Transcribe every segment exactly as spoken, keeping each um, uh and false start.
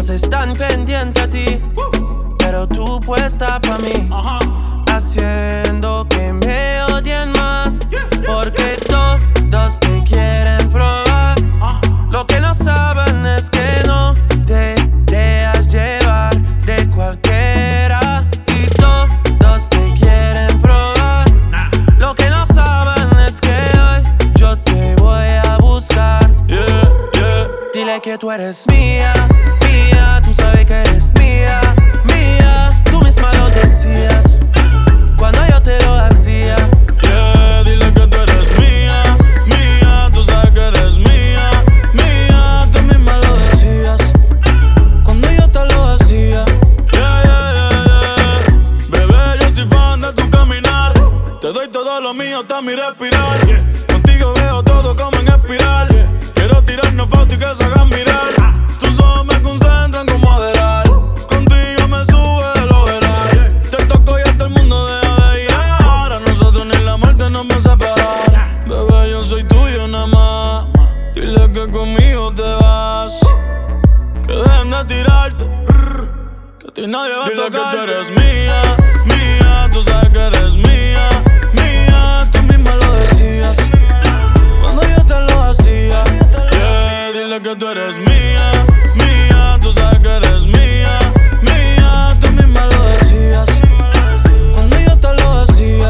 todos están pendientes a ti, pero tú puesta pa' mí, haciendo que me odien más, porque todos te quieren probar. Lo que no saben es que no te dejas llevar de cualquiera, y todos te quieren probar. Lo que no saben es que hoy yo te voy a buscar. Yeah, yeah. Dile que tú eres mía, mía, tú sabes que eres mía, mía. Tú misma lo decías cuando yo te lo hacía. Yeah, dile que tú eres mía, mía, tú sabes que eres mía, mía. Tú misma lo decías cuando yo te lo hacía. Yeah, yeah, yeah, yeah. Bebé, yo soy fan de tu caminar. Te doy todo lo mío hasta mi respirar. Contigo veo todo como en espiral. Quiero tirarnos fotos y que se hagan mirar. Tus ojos me concentran como Adderall. Contigo me sube el overall. Te toco y hasta el mundo deja de llegar. A nosotros ni la muerte nos va a separar. Bebé, yo soy tuyo nada más. Dile que conmigo te vas. Que dejen de tirarte. Que a ti nadie va a tocar. Dile que tú eres mía, mía. Tú sabes que eres mía, mía. Tú misma lo decías cuando yo te lo hacía. Yeah, dile que tú eres mía, mía. Tú sabes que eres mía, mía. Tú misma lo decías cuando yo te lo hacía.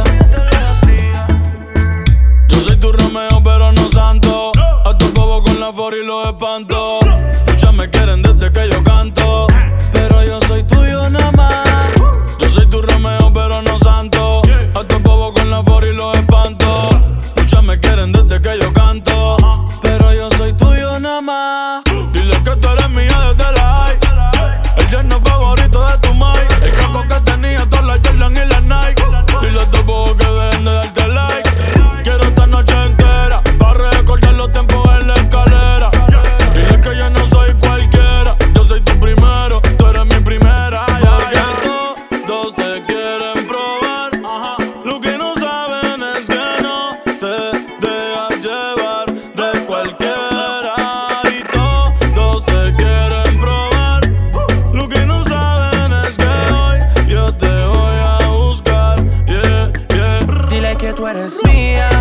Yo soy tu Romeo pero no santo. A tu bobo con la for y los espanto. Muchas me quieren desde que yo canto, pero yo soy tuyo nada más. Yo soy tu Romeo pero no santo. A tu bobo con la for y los espanto. Muchas me quieren desde que yo canto, pero yo soy tuyo nada más. Dile que tú eres mía desde la high. El yerno favorito de tu mai. El caco que tenía todas las Jordan y las Nike. Dile a tu bobo que dejen de darte like. Quiero esta noche entera para recordar los tiempos en la escalera. Dile que yo no soy cualquiera. Yo soy tu primero, tú eres mi primera. Porque todos te quieren probar. Lo que no saben es que no te dejas llevar de cualquiera. Y todos te quieren probar. Lo que no saben es que hoy yo te voy a buscar. Yeah, yeah. Dile que tú eres mía,